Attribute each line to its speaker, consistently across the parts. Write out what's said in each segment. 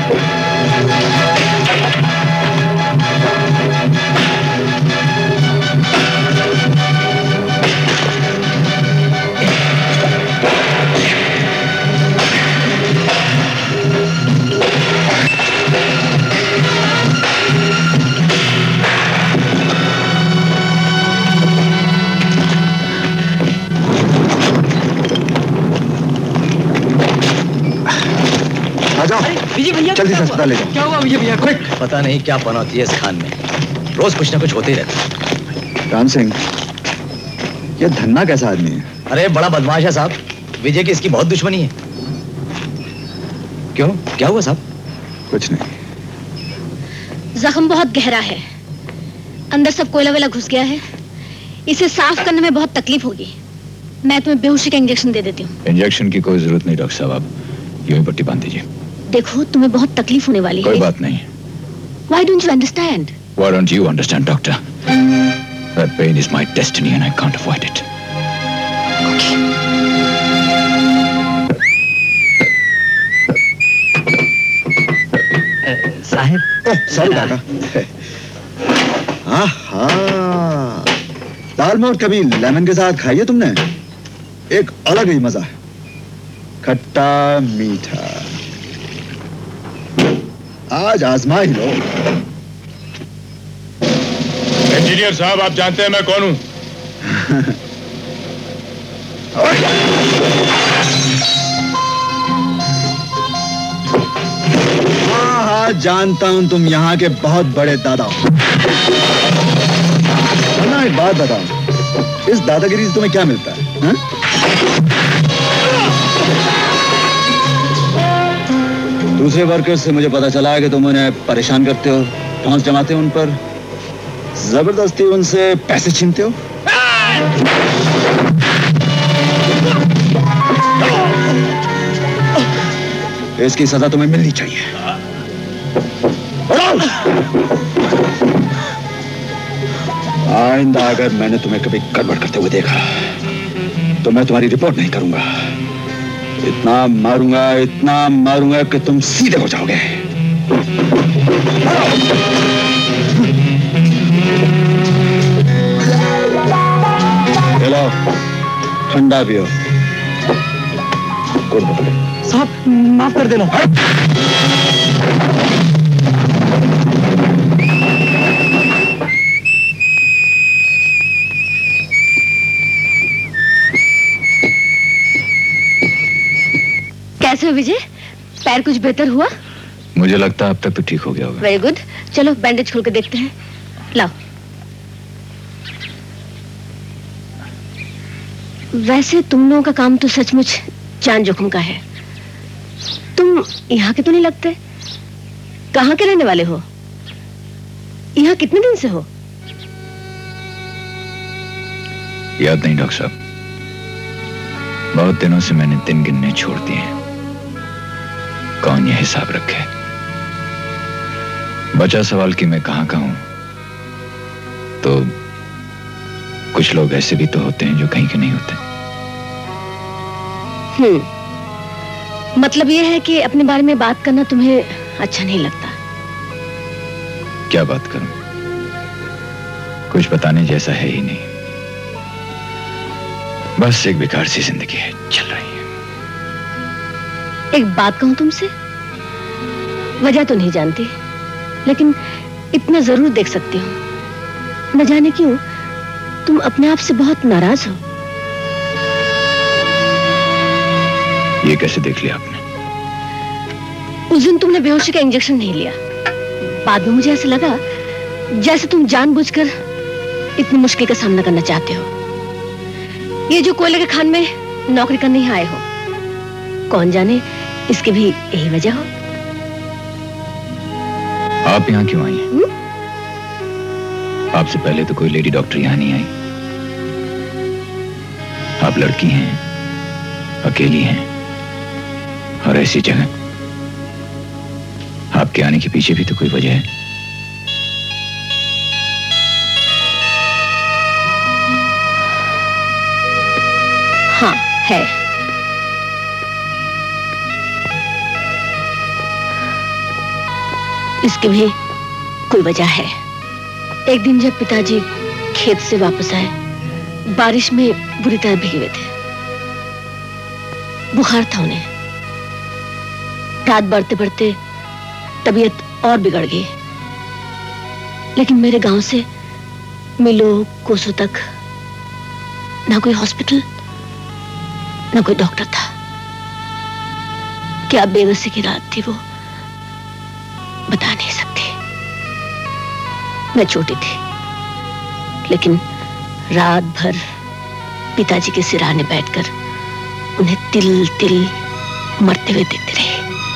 Speaker 1: विजय भैया
Speaker 2: जल्दी से अस्पताल ले जाओ।
Speaker 1: क्या हुआ विजय भैया को?
Speaker 3: पता नहीं क्या पना होती है इस खान में, रोज कुछ ना कुछ होते ही रहता है।
Speaker 2: राम सिंह, ये धन्ना कैसा आदमी है?
Speaker 3: अरे बड़ा बदमाश है साहब, विजय की इसकी बहुत दुश्मनी है। क्यों, क्या हुआ साहब?
Speaker 2: कुछ नहीं।
Speaker 4: जख्म बहुत गहरा है, अंदर सब कोयला वेला घुस गया है, इसे साफ करने में बहुत तकलीफ होगी। मैं तुम्हें बेहोशी का इंजेक्शन दे देती हूँ।
Speaker 5: इंजेक्शन की कोई जरूरत नहीं डॉक्टर साहब, आप यूं ही पट्टी बांध दीजिए।
Speaker 4: देखो तुम्हें बहुत तकलीफ होने वाली है।
Speaker 5: कोई बात नहीं।
Speaker 4: Why don't you understand?
Speaker 5: Why don't you understand, doctor? That pain is my destiny and I can't avoid it.
Speaker 4: Okay.
Speaker 1: साहब।
Speaker 2: सॉरी काका। आहा, दाल मोठ कभी लेमन के साथ खाई है तुमने? एक अलग ही मजा है, खट्टा मीठा। आज आजमा ही लो।
Speaker 6: इंजीनियर साहब, आप जानते हैं मैं कौन हूं?
Speaker 2: हाँ, जानता हूं तुम यहाँ के बहुत बड़े दादा हो। ना एक बात बताओ, इस दादागिरी से तुम्हें क्या मिलता है? हा? दूसरे वर्कर्स से मुझे पता चला है कि तुम उन्हें परेशान करते हो, ठौंस जमाते हो उन पर, जबरदस्ती उनसे पैसे छीनते हो। इसकी सजा तुम्हें मिलनी चाहिए। आइंदा अगर मैंने तुम्हें कभी गड़बड़ करते हुए देखा तो मैं तुम्हारी रिपोर्ट नहीं करूंगा। इतना मारूंगा कि तुम सीधे हो जाओगे। चलो ठंडा पियो।
Speaker 1: साहब माफ कर देना।
Speaker 4: कैसे हो विजय? पैर कुछ बेहतर हुआ?
Speaker 5: मुझे लगता है अब तक तो ठीक हो गया होगा।
Speaker 4: वेरी गुड, चलो बैंडेज खोल के देखते हैं। लाओ। वैसे तुम लोगों का काम तो सचमुच जान जोखिम का है। तुम यहाँ के तो नहीं लगते। कहाँ के रहने वाले हो? यहाँ कितने दिन से हो?
Speaker 5: याद नहीं डॉक्टर साहब, बहुत दिनों से मैंने दिन गिनने छोड़ दिए हैं। कौन ये हिसाब रखे? बचा सवाल कि मैं कहां का हूं, तो कुछ लोग ऐसे भी तो होते हैं जो कहीं के नहीं होते।
Speaker 4: मतलब ये है कि अपने बारे में बात करना तुम्हें अच्छा नहीं लगता?
Speaker 5: क्या बात करूं, कुछ बताने जैसा है ही नहीं। बस एक बेकार सी जिंदगी है, चल रही है।
Speaker 4: एक बात कहूं तुमसे, वजह तो नहीं जानती, लेकिन इतना जरूर देख सकती हूं। न जाने क्यों तुम अपने आप से बहुत नाराज हो।
Speaker 5: ये कैसे देख लिया आपने?
Speaker 4: उस दिन तुमने बेहोशी का इंजेक्शन नहीं लिया। बाद में मुझे ऐसा लगा जैसे तुम जानबूझकर इतनी मुश्किल का सामना करना चाहते हो। ये जो कोयले के खान में नौकरी करने ही आए हो, कौन जाने इसकी भी यही वजह हो।
Speaker 5: आप यहाँ क्यों आई हैं? आपसे पहले तो कोई लेडी डॉक्टर यहाँ नहीं आई। आप लड़की हैं, अकेली हैं, और ऐसी जगह। आपके आने के पीछे भी तो कोई वजह है।
Speaker 4: हाँ है। इसकी भी कोई वजह है। एक दिन जब पिताजी खेत से वापस आए, बारिश में बुरी तरह भीगे हुए थे। बुखार था उन्हें। रात बढ़ते बढ़ते तबीयत और बिगड़ गई। लेकिन मेरे गांव से मीलों कोसों तक ना कोई हॉस्पिटल, ना कोई डॉक्टर था। क्या बेबसी की रात थी वो, बता नहीं सकती। मैं छोटी थी, लेकिन रात भर पिताजी के सिरहाने बैठकर उन्हें तिल तिल मरते हुए देखते रहे।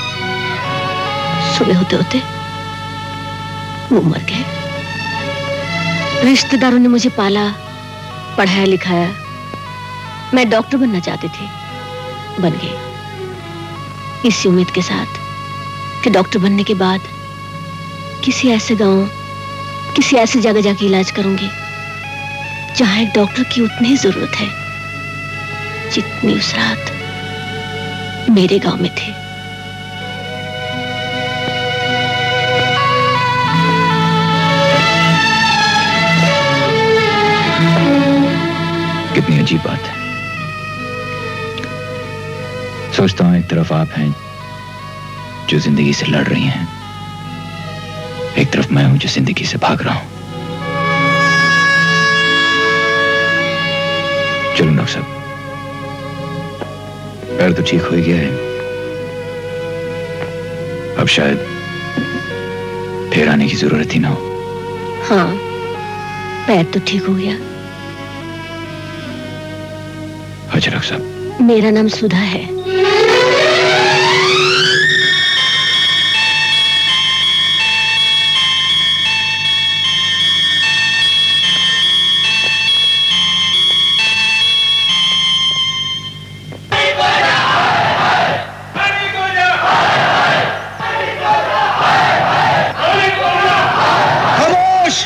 Speaker 4: सुबह होते होते वो मर गए। रिश्तेदारों ने मुझे पाला, पढ़ाया लिखाया। मैं डॉक्टर बनना चाहती थी, बन गई, इसी उम्मीद के साथ कि डॉक्टर बनने के बाद किसी ऐसे गांव, किसी ऐसी जगह जाके इलाज करूंगी जहां एक डॉक्टर की उतनी ही जरूरत है जितनी उस रात मेरे गांव में थी।
Speaker 5: कितनी अजीब बात है। सोचता हूं एक तरफ आप हैं जो जिंदगी से लड़ रही हैं, एक तरफ मैं हूं जो जिंदगी से भाग रहा हूं। चलो डॉक्टर साहब, पैर तो ठीक हो ही गया है, अब शायद फिर आने की जरूरत ही ना हो।
Speaker 4: हाँ, पैर तो ठीक हो गया।
Speaker 5: अच्छा डॉक्टर साहब,
Speaker 4: मेरा नाम सुधा है।
Speaker 2: खामोश!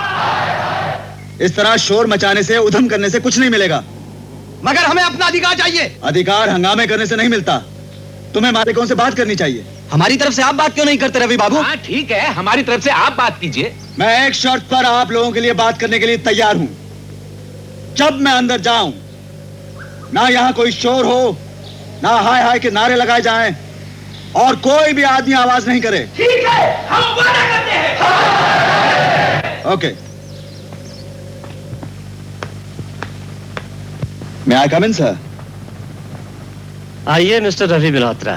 Speaker 2: इस तरह शोर मचाने से, उधम करने से कुछ नहीं मिलेगा।
Speaker 1: मगर हमें अपना अधिकार चाहिए।
Speaker 2: अधिकार हंगामे करने से नहीं मिलता। तुम्हें मालिकों से बात करनी चाहिए।
Speaker 1: हमारी तरफ से आप बात क्यों नहीं करते रवि बाबू?
Speaker 3: हाँ ठीक है, हमारी तरफ से आप बात कीजिए।
Speaker 2: मैं एक शर्त पर आप लोगों के लिए बात करने के लिए तैयार हूं। जब मैं अंदर जाऊं, ना यहां कोई शोर हो, ना हाय हाय के नारे लगाए जाएं, और कोई भी आदमी आवाज नहीं करे।
Speaker 1: ठीक है, हम वादा करते हैं।
Speaker 2: ओके। मैं आई कम इन सर?
Speaker 7: आइए मिस्टर रवि मल्होत्रा।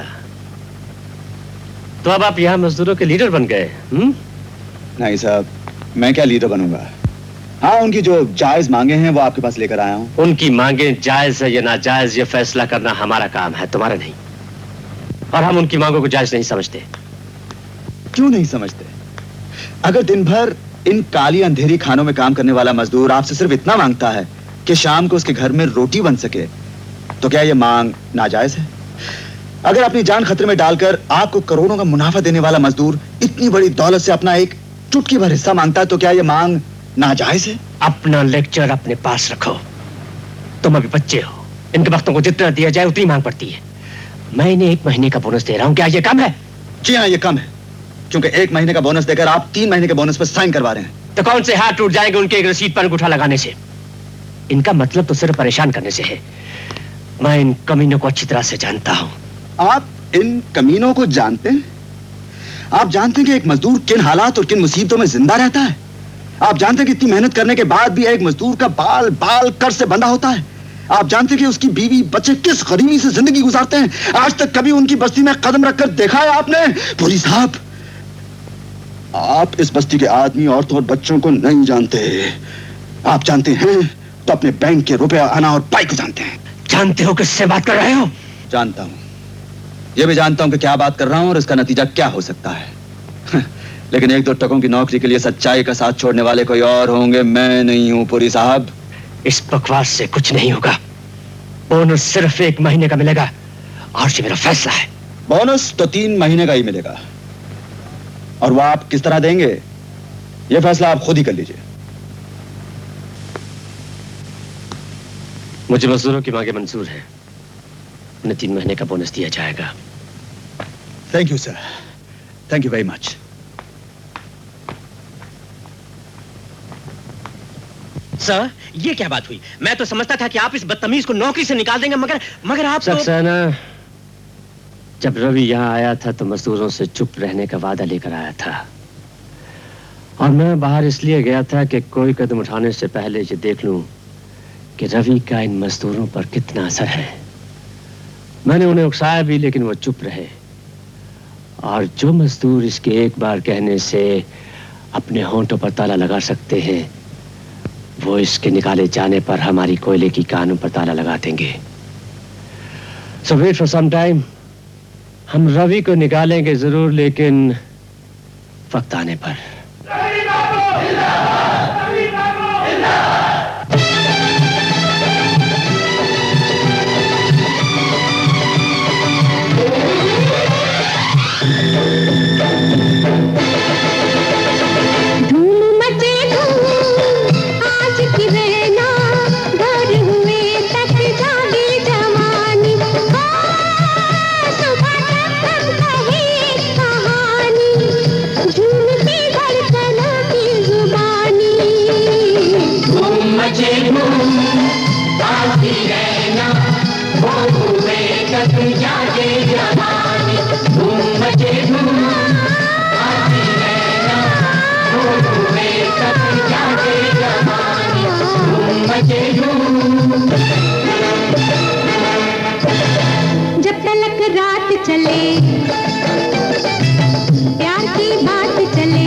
Speaker 7: तो अब आप यहाँ मजदूरों के लीडर बन गए?
Speaker 2: नहीं साहब, मैं क्या लीडर बनूंगा। हाँ, उनकी जो जायज मांगे हैं वो आपके पास लेकर आया हूँ।
Speaker 7: उनकी मांगे जायज है या नाजायज, ये फैसला करना हमारा काम है, तुम्हारा नहीं। और हम उनकी मांगों को जायज नहीं समझते।
Speaker 2: क्यों नहीं समझते? अगर दिन भर इन काली अंधेरी खानों में काम करने वाला मजदूर आपसे सिर्फ इतना मांगता है कि शाम को उसके घर में रोटी बन सके, तो क्या यह मांग नाजायज है? अगर अपनी जान खतरे में डालकर आपको करोड़ों का मुनाफा देने वाला मजदूर इतनी बड़ी दौलत से अपना एक चुटकी भर हिस्सा मांगता है, तो क्या यह मांग नाजायज है?
Speaker 7: अपना लेक्चर अपने पास रखो। तुम अभी बच्चे हो, इनके वक्तों को जितना दिया जाए उतनी मांग पड़ती है। मैं इन्हें 1 महीने का बोनस दे रहा हूँ, क्या यह कम है?
Speaker 2: जी हाँ, यह कम है, क्योंकि 1 महीने का बोनस देकर आप 3 महीने के बोनस पर साइन करवा रहे हैं।
Speaker 7: तो कौन से हाथ टूट जाएंगे उनके एक रसीद पर अंगूठा लगाने से? इनका मतलब तो सिर्फ परेशान करने से है। मैं इन कमीनों को अच्छी तरह से जानता हूँ।
Speaker 2: आप इन कमीनों को जानते हैं? आप जानते हैं कि एक मजदूर किन हालात और किन मुसीबतों में जिंदा रहता है? आप जानते हैं कि इतनी मेहनत करने के बाद भी एक मजदूर का बाल बाल कर से बंधा होता है? आप जानते हैं कि उसकी बीवी बच्चे किस गरीबी से जिंदगी गुजारते हैं? आज तक कभी उनकी बस्ती में कदम रखकर देखा है आपने? पुलिस साहब, आप इस बस्ती के आदमी, औरतों और बच्चों को नहीं जानते। आप जानते हैं तो अपने बैंक के रुपए, आना और पाई को जानते हैं।
Speaker 7: जानते हो किससे बात कर रहे हो?
Speaker 2: जानता हूं, यह भी जानता हूं कि क्या बात कर रहा हूं और इसका नतीजा क्या हो सकता है। लेकिन 1-2 टकों की नौकरी के लिए सच्चाई का साथ छोड़ने वाले कोई और होंगे, मैं नहीं हूं पुरी साहब।
Speaker 7: इस बकवास से कुछ नहीं होगा। बोनस सिर्फ 1 महीने का मिलेगा और ये मेरा फैसला है।
Speaker 2: बोनस तो 3 महीने का ही मिलेगा, और वो आप किस तरह देंगे यह फैसला आप खुद ही कर लीजिए।
Speaker 7: मुझे मजदूरों की मांगे मंजूर है। उन्हें 3 महीने का बोनस दिया जाएगा।
Speaker 2: Thank you sir, thank you very much.
Speaker 7: Sir, ये क्या बात हुई? मैं तो समझता था कि आप इस बदतमीज को नौकरी से निकाल देंगे, मगर आप तो...
Speaker 8: सक्सेना, जब रवि यहाँ आया था तो मजदूरों से चुप रहने का वादा लेकर आया था, और मैं बाहर इसलिए गया था कि कोई कदम उठाने से पहले ये देख लूं कि रवि का इन मजदूरों पर कितना असर है। मैंने उन्हें उकसाया भी, लेकिन वो चुप रहे। और जो मजदूर इसके एक बार कहने से अपने होंठों पर ताला लगा सकते हैं, वो इसके निकाले जाने पर हमारी कोयले की कानों पर ताला लगा देंगे। So wait for some time. हम रवि को निकालेंगे जरूर, लेकिन वक्त आने पर।
Speaker 9: जब तलक रात चले, प्यार की बात चले,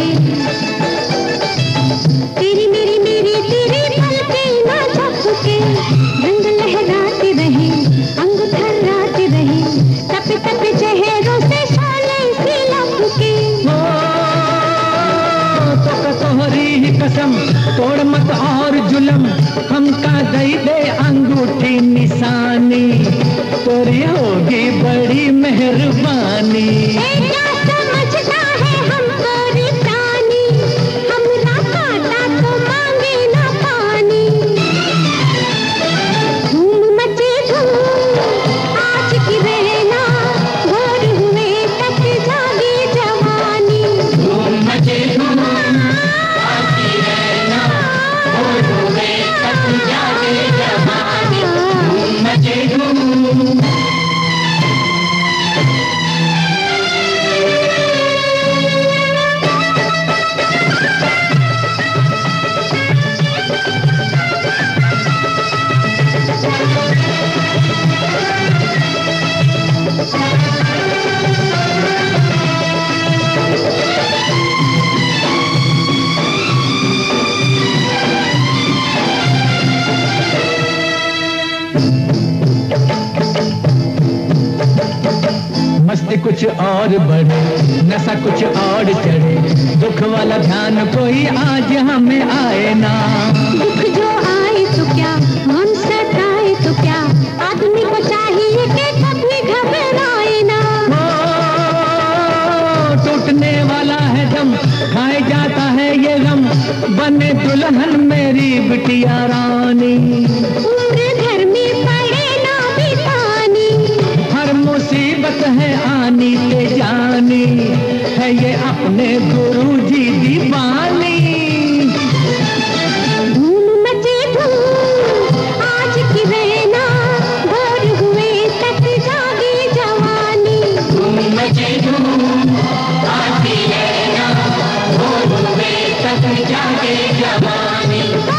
Speaker 9: तेरी मेरी मेरी तेरी पलके ना झपके, रंग लहराते रहे, अंग थर्राते रहे, तप तप चेहरों से शोले सी लपके।
Speaker 1: तो तोहरी ही कसम तोड़ मत और जुलम, हमका दई दे अंगूठी निशानी, तोरी होगी बड़ी मेहरबानी।
Speaker 9: क्या समझता है हमको रितानी, हमरा काटा तो मांगे ना पानी। धूम मचे धूम आज की रहना, भोर हुए तक जागी जवानी।
Speaker 1: धूम मचे धूम आज की रहना, भोर हुए तक जागे जवानी। धूम मचे धूम। मस्ती कुछ और बढ़े, नशा कुछ और चढ़े, दुख वाला ध्यान कोई आज हमें आए ना।
Speaker 9: दुख जो आए तो क्या, हम सताए तो क्या, आदमी को चाहिए कि कभी घबराए ना।
Speaker 1: टूटने वाला है दम, खाए जाता है ये गम, बने दुल्हन मेरी बिटिया रानी।
Speaker 9: उम्र घर में पड़े ना बितानी,
Speaker 1: हर मुसीबत है आनी ते जानी, है ये अपने गुरुजी दीवानी।
Speaker 9: धूम मचे धूम आज की रहना, भोर हुए तक जागी जवानी।
Speaker 1: धूम मचे धूम आज की रहना, भोर हुए तक जागे जवानी।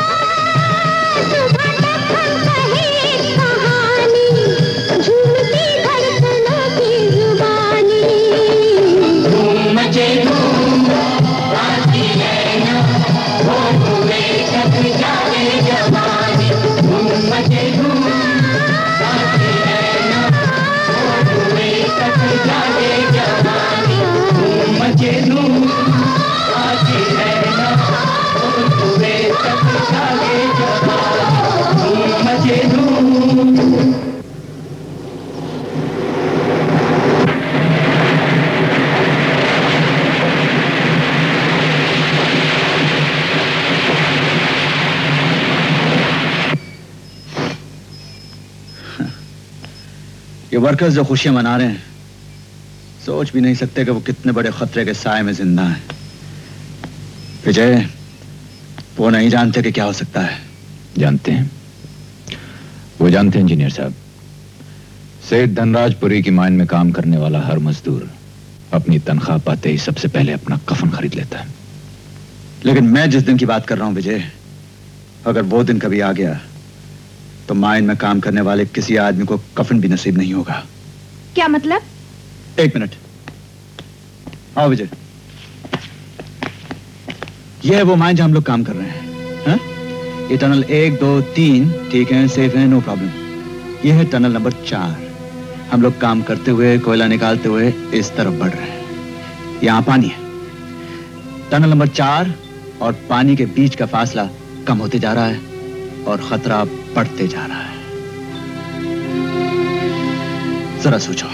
Speaker 9: सुबह तक हम कहे कहानी, झूमती धड़कनों की जुबानी।
Speaker 1: धूम मचे धूम आज की रहना, भोर हुए तक जागे जवानी। धूम मचे धूम आज की रहना, भोर हुए तक जागे जवानी। धूम मचे धूम आज की रहना, भोर हुए तक जागे जवानी। धूम मचे धूम।
Speaker 2: ये वर्कर्स जो खुशियां मना रहे हैं, सोच भी नहीं सकते कि वो कितने बड़े खतरे के साए में जिंदा हैं। विजय, वो नहीं जानते कि क्या हो सकता है।
Speaker 5: जानते हैं, वो जानते हैं इंजीनियर साहब, सेठ धनराजपुरी की माइन में काम करने वाला हर मजदूर अपनी तनख्वाह पाते ही सबसे पहले अपना कफन खरीद लेता है।
Speaker 2: लेकिन मैं जिस दिन की बात कर रहा हूं विजय, अगर वो दिन कभी आ गया तो माइन में काम करने वाले किसी आदमी को कफन भी नसीब नहीं होगा।
Speaker 10: क्या मतलब?
Speaker 2: एक मिनट, आओ विजय। यह है वो माइन जहां हम लोग काम कर रहे हैं। हा? ये टनल 1, 2, 3 ठीक है, सेफ है, नो प्रॉब्लम। यह है टनल नंबर 4। हम लोग काम करते हुए, कोयला निकालते हुए इस तरफ बढ़ रहे हैं। यहां पानी है। टनल नंबर 4 और पानी के बीच का फासला कम होते जा रहा है और खतरा बढ़ते जा रहा है। जरा सोचो,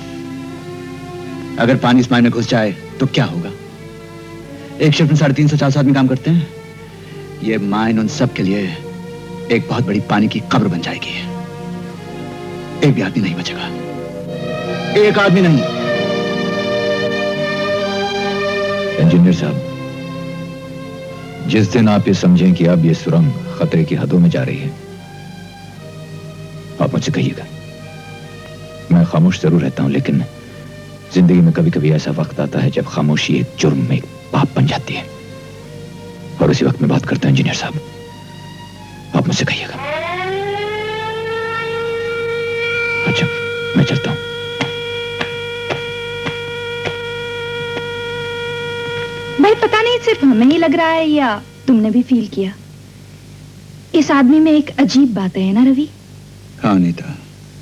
Speaker 2: अगर पानी इस माइन में घुस जाए तो क्या होगा? एक शिफ्ट में 350-400 आदमी काम करते हैं। यह माइन उन सब के लिए एक बहुत बड़ी पानी की कब्र बन जाएगी। एक भी आदमी नहीं बचेगा, एक आदमी नहीं।
Speaker 5: इंजीनियर साहब, जिस दिन आप ये समझें कि अब ये सुरंग खतरे की हदों में जा रही है, आप मुझसे कहिएगा। मैं खामोश जरूर रहता हूं, लेकिन जिंदगी में कभी कभी ऐसा वक्त आता है जब खामोशी एक जुर्म में एक पाप बन जाती है, और उसी वक्त में बात करता हूं इंजीनियर साहब, आप मुझसे कहिएगा। अच्छा, मैं चलता हूं।
Speaker 10: भाई पता नहीं सिर्फ हमें ही लग रहा है या तुमने भी फील किया, इस आदमी में एक अजीब बात है ना रवि?
Speaker 2: हाँ नीता,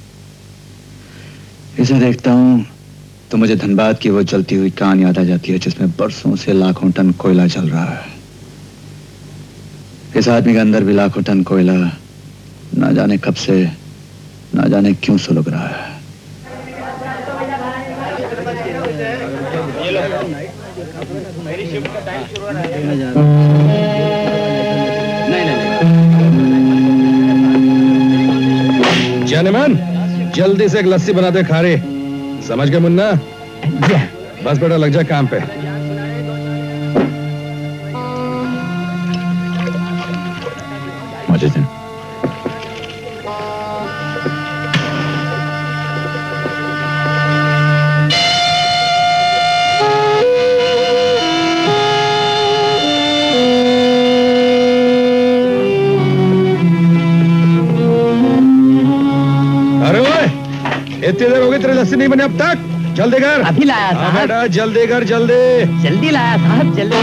Speaker 2: इसे देखता हूं तो मुझे धनबाद की वो चलती हुई कान याद आ जाती है जिसमें बरसों से लाखों टन कोयला चल रहा है। इस आदमी के अंदर भी लाखों टन कोयला ना जाने कब से, ना जाने क्यों सुलग रहा है।
Speaker 6: जैनमैन, जल्दी से एक लस्सी बना दे खारे। समझ गए मुन्ना? बस बेटा लग जा काम पे।
Speaker 5: मजे दिन।
Speaker 6: इतनी देर हो गई तेरी लस्सी नहीं बनी अब तक? जल्दी कर।
Speaker 1: अभी लाया साहब।
Speaker 6: बेटा जल्दी कर, जल्दी
Speaker 1: जल्दी लाया साहब, जल्दी।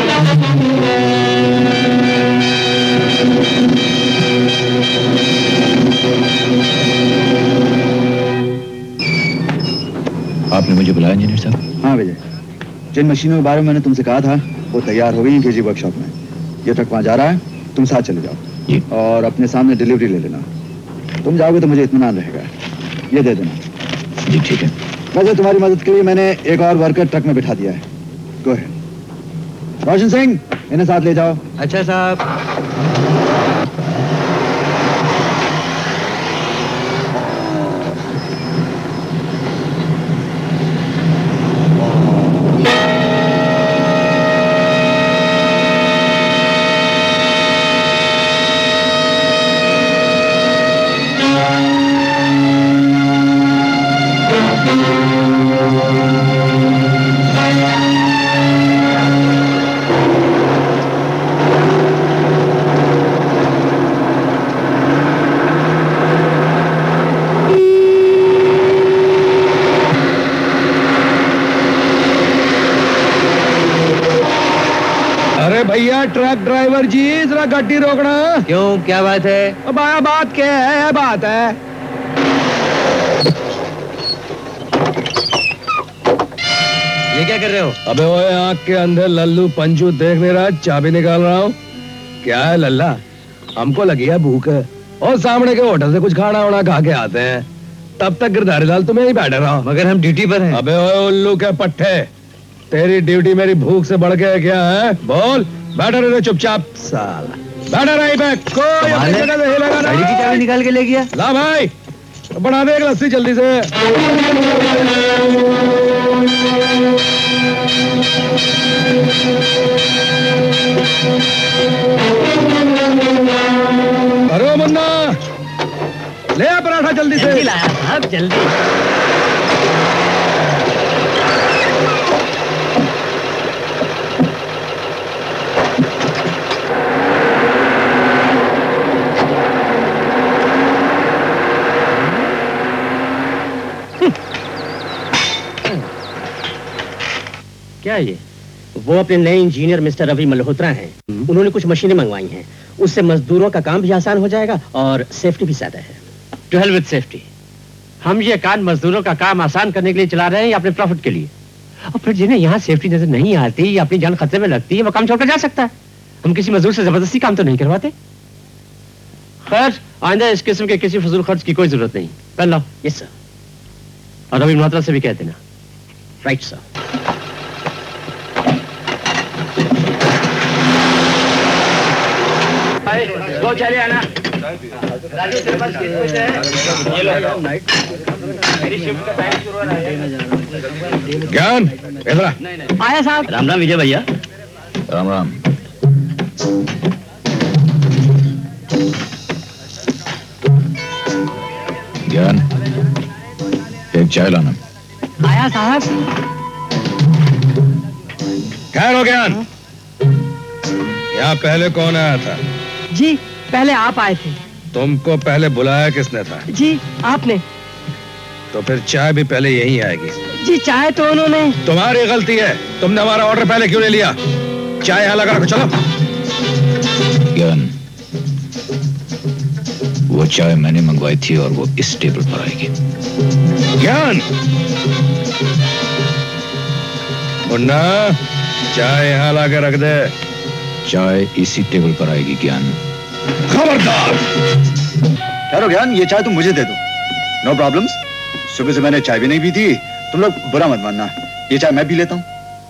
Speaker 5: आपने मुझे बुलाया इंजीनियर साहब?
Speaker 2: हाँ विजय, जिन मशीनों के बारे में मैंने तुमसे कहा था वो तैयार हो गई हैं केजी वर्कशॉप में। ये ट्रक वहां जा रहा है, तुम साथ चले जाओ और अपने सामने डिलीवरी ले लेना। तुम जाओगे तो मुझे इत्मीनान रहेगा। ये दे देना।
Speaker 5: जी ठीक है।
Speaker 2: वैसे तुम्हारी मदद के लिए मैंने एक और वर्कर ट्रक में बिठा दिया है। Go ahead. रोशन सिंह, इन्हें साथ ले जाओ।
Speaker 1: अच्छा साहब।
Speaker 6: भैया ट्रक ड्राइवर जी, जरा गाड़ी रोकना।
Speaker 1: क्यों, क्या बात है?
Speaker 6: अब आया, बात क्या है? बात है
Speaker 1: ये क्या कर रहे हो?
Speaker 6: अबे ओए, आंख के अंदर लल्लू पंजू देख नहीं रहा, चाबी निकाल रहा हूँ। क्या है लल्ला, हमको लगी है भूख, और सामने के होटल से कुछ खाना वाना खा के आते हैं, तब तक गिरधारी लाल तुम्हें ही बैठे रहो।
Speaker 1: मगर हम ड्यूटी पर हैं।
Speaker 6: अबे ओए उल्लू के पट्टे, तेरी ड्यूटी मेरी भूख से बढ़ के क्या है? बोल। बैठा रहे चुपचाप, साला बैठा रही पे, कोई अपनी जगह से हिलेगा ना।
Speaker 1: गाड़ी की चाबी निकाल के ले गया।
Speaker 6: ला भाई, बना दे एक लस्सी जल्दी से। अरे मुन्ना, ले आ पराठा जल्दी से।
Speaker 7: लाया साहब, जल्दी। क्या ये? वो अपने नए इंजीनियर मिस्टर रवि मल्होत्रा हैं। उन्होंने कुछ मशीनें मंगवाई हैं। उससे मजदूरों का काम भी आसान हो जाएगा और सेफ्टी भी ज्यादा है।
Speaker 8: To hell with safety. हम ये काम मजदूरों का काम आसान करने के लिए चला रहे हैं या अपने प्रॉफिट के लिए? और फिर जिन्हें यहाँ सेफ्टी नजर नहीं आती या अपनी जान खतरे में लगती है, वो काम छोड़कर जा सकता है। हम किसी मजदूर से जबरदस्ती काम तो नहीं करवाते। खैर, आइंदा इस किस्म के किसी फजूल खर्च की कोई जरूरत नहीं। कर लो।
Speaker 7: Yes sir.
Speaker 8: और रवि मल्होत्रा से भी कह देना।
Speaker 7: Right sir.
Speaker 8: वो चले आना। राजू तेरे पास कुछ है? ये लो। मेरी शिफ्ट का टाइम शुरू हो रहा है।
Speaker 6: ज्ञान, इधर आ।
Speaker 7: आया साहब।
Speaker 3: राम राम विजय भैया।
Speaker 5: राम राम। ज्ञान, एक चाय लाना।
Speaker 7: आया साहब।
Speaker 6: खैर हो ज्ञान, यहाँ पहले कौन आया था?
Speaker 7: जी, पहले आप आए थे।
Speaker 6: तुमको पहले बुलाया किसने था?
Speaker 7: जी, आपने।
Speaker 6: तो फिर चाय भी पहले यही आएगी।
Speaker 7: जी, चाय तो उन्होंने।
Speaker 6: तुम्हारी गलती है, तुमने हमारा ऑर्डर पहले क्यों नहीं लिया? चाय यहाँ लगा रखो, चलो।
Speaker 5: ज्ञान, वो चाय मैंने मंगवाई थी और वो इस टेबल पर आएगी।
Speaker 6: ज्ञान, मुन्ना, चाय यहाँ ला के रख दे।
Speaker 5: चाय इसी टेबल पर आएगी ज्ञान।
Speaker 6: खबरदार!
Speaker 2: ठहरो ज्ञान, ये चाय तुम मुझे दे दो। No problems. सुबह से मैंने चाय भी नहीं पी थी, तुम लोग बुरा मत मानना। ये चाय मैं पी लेता हूँ।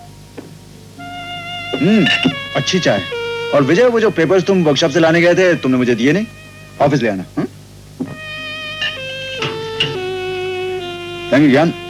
Speaker 2: अच्छी चाय। और विजय, वो जो पेपर्स तुम वर्कशॉप से लाने गए थे, तुमने मुझे दिए नहीं। ऑफिस ले आना। थैंक यू ज्ञान।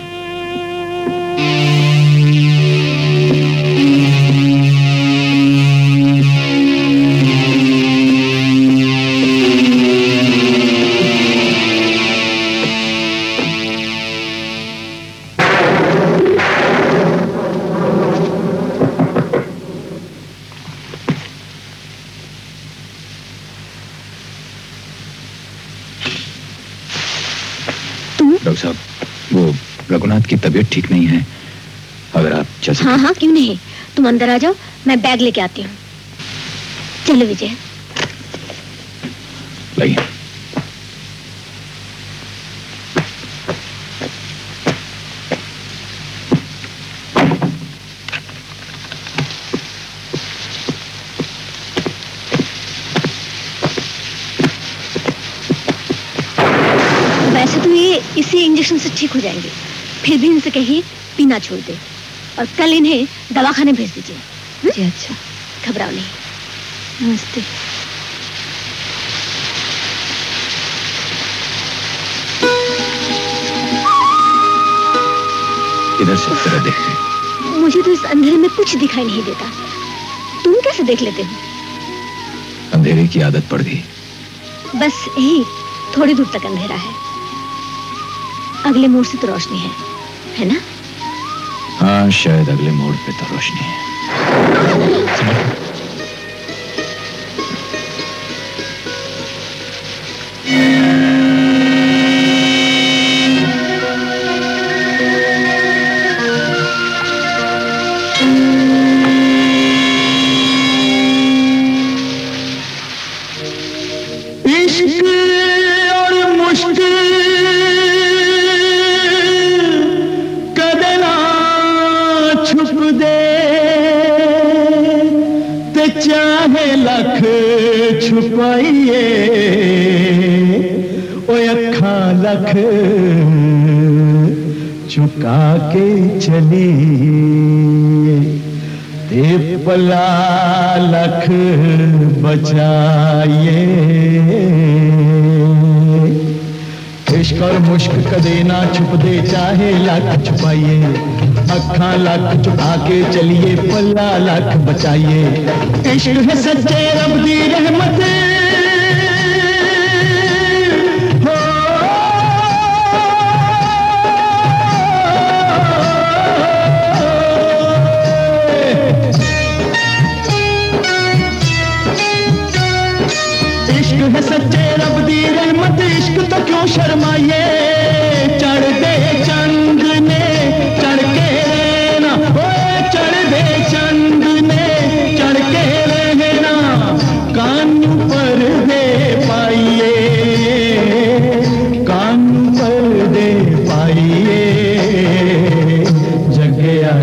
Speaker 5: डॉक्टर साहब, वो रघुनाथ की तबीयत ठीक नहीं है, अगर आप चल सकें।
Speaker 4: हाँ हाँ, क्यों नहीं। तुम अंदर आ जाओ, मैं बैग लेके आती हूँ। चलो विजय।
Speaker 5: लाइए।
Speaker 4: वैसे तो ये इसी इंजेक्शन से ठीक हो जाएंगे, फिर भी इनसे कहिए पीना छोड़ दे और कल इन्हें दवाखाने भेज दीजिए।
Speaker 10: जी अच्छा।
Speaker 4: घबराओ नहीं।
Speaker 10: नमस्ते।
Speaker 5: इधर से तरह देखते हैं।
Speaker 4: मुझे तो इस अंधेरे में कुछ दिखाई नहीं देता, तुम कैसे देख लेते हो?
Speaker 5: अंधेरे की आदत पड़ गई।
Speaker 4: बस यही थोड़ी दूर तक अंधेरा है, अगले मोड़ से तो रोशनी है ना?
Speaker 5: हाँ, शायद अगले मोड़ पे तो रोशनी है।
Speaker 1: चाहे लख छुपाइए, ओ अखा लख चुका के चली, ते पला लख बचाइए। इश्क और मुश्क कदे ना छुप दे, चाहे लख छुपाइए, अखा लख चुका के चलिए, पल्ला लख बचाइए। इश्क है सच्चे रब दी रहमत,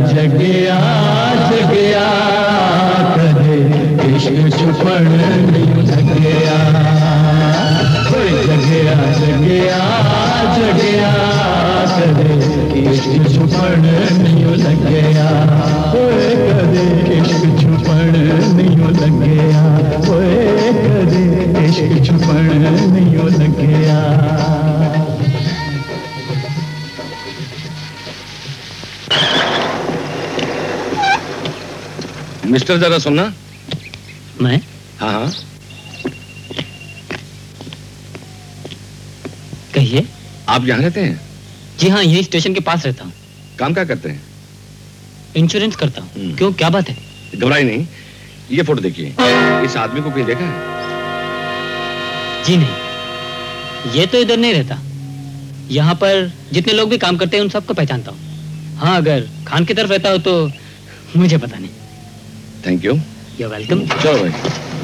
Speaker 1: जगिया जगिया कदे इश्क छुपण नहीं लगिया जगिया जगिया जगिया कदे इश्क छुपण नहीं लगिया कदे इश्क छुपण नहीं लगिया कदे इश्क छुपण नहीं लगिया।
Speaker 6: मिस्टर जरा सुनना।
Speaker 8: मैं?
Speaker 6: हाँ हाँ
Speaker 8: कहिए।
Speaker 6: आप यहाँ रहते हैं?
Speaker 8: जी हाँ, यही स्टेशन के पास रहता हूँ।
Speaker 6: काम क्या करते हैं?
Speaker 8: इंश्योरेंस करता हूँ। क्यों, क्या बात है?
Speaker 6: घबराई नहीं। ये फोटो देखिए, इस आदमी को कहीं देखा है?
Speaker 8: जी नहीं, ये तो इधर नहीं रहता। यहाँ पर जितने लोग भी काम करते हैं उन सबको पहचानता हूँ। हाँ, अगर खान की तरफ रहता हो तो मुझे पता नहीं।
Speaker 6: Thank you.
Speaker 8: You're welcome।
Speaker 6: चलो भाई।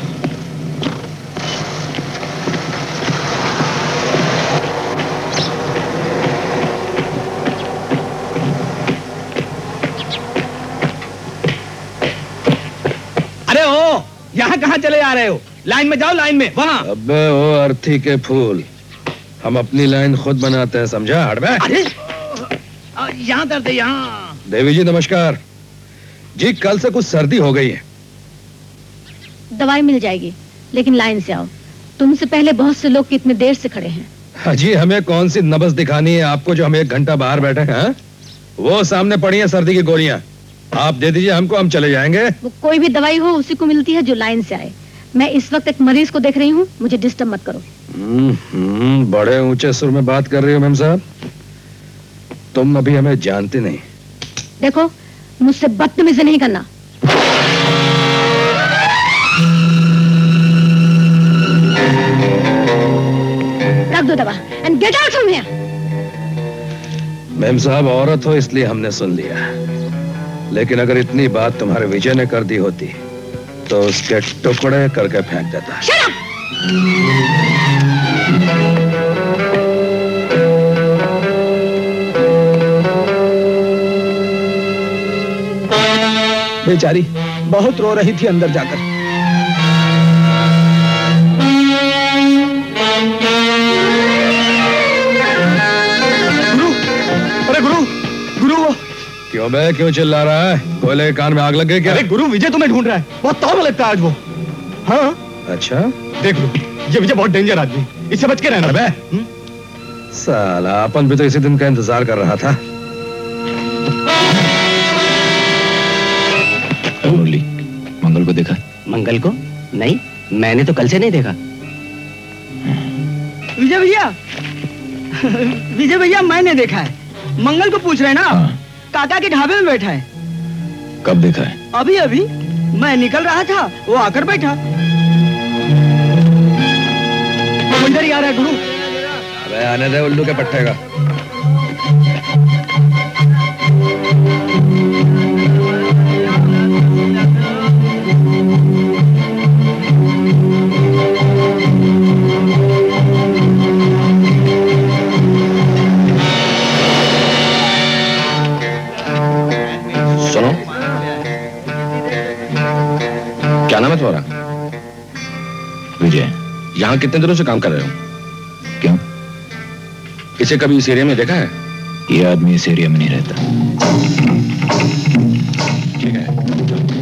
Speaker 11: अरे ओ, यहाँ कहाँ चले आ रहे हो? लाइन में जाओ, लाइन में, वहाँ।
Speaker 6: अबे ओ अर्थी के फूल, हम अपनी लाइन खुद बनाते हैं, समझा? हट बे।
Speaker 11: अरे यहाँ दर्द है, यहाँ।
Speaker 6: देवी जी नमस्कार जी। कल से कुछ सर्दी हो गई है।
Speaker 4: दवाई मिल जाएगी, लेकिन लाइन से आओ। तुमसे पहले बहुत से लोग कितने देर से खड़े हैं।
Speaker 6: हाँ जी, हमें कौन सी नब्ज दिखानी है आपको जो हम 1 घंटा बाहर बैठे हैं? वो सामने पड़ी है सर्दी की गोलियां, आप दे दीजिए हमको, हम चले जाएंगे।
Speaker 4: वो कोई भी दवाई हो उसी को मिलती है जो लाइन से आए। मैं इस वक्त एक मरीज को देख रही हूँ, मुझे डिस्टर्ब मत करो।
Speaker 6: बड़े ऊंचे सुर में बात कर रही हो मैम साहब। तुम अभी हमें जानते नहीं।
Speaker 4: देखो, मुझसे बदतमीजी नहीं करना। रख दो दवा and get out from here.
Speaker 6: Ma'am साहब, औरत हो इसलिए हमने सुन लिया, लेकिन अगर इतनी बात तुम्हारे विजय ने कर दी होती तो उसके टुकड़े करके फेंक देता।
Speaker 4: Shut up!
Speaker 11: बेचारी बहुत रो रही थी अंदर जाकर। गुरु, अरे गुरु, गुरु वो।
Speaker 6: क्यों बे, क्यों चिल्ला रहा है? कोयले के कान में आग लग गई क्या?
Speaker 11: अरे गुरु, विजय तुम्हें ढूंढ रहा है। बहुत तौल लगता है आज वो। हाँ
Speaker 6: अच्छा,
Speaker 11: देख लो, ये विजय बहुत डेंजर आदमी, इससे बच के रहना।
Speaker 6: बे साला, अपन भी तो इसी दिन का इंतजार कर रहा था।
Speaker 5: मुरली, मंगल को देखा?
Speaker 7: मंगल को? नहीं, मैंने तो कल से नहीं देखा।
Speaker 11: विजय भैया, विजय भैया मैंने देखा है। मंगल को पूछ रहे हैं ना?
Speaker 5: हाँ।
Speaker 11: काका के ढाबे में बैठा है।
Speaker 5: कब देखा है?
Speaker 11: अभी अभी मैं निकल रहा था, वो आकर बैठा। मंजर आ रहा है गुरु।
Speaker 6: अबे आने दे उल्लू के पट्टे का। सुनो, क्या नाम है तुम्हारा?
Speaker 5: विजय।
Speaker 6: यहाँ कितने दिनों से काम कर रहे हो?
Speaker 5: क्यों?
Speaker 6: इसे कभी इस एरिया में देखा है?
Speaker 5: ये आदमी इस एरिया में नहीं रहता।
Speaker 6: ठीक है।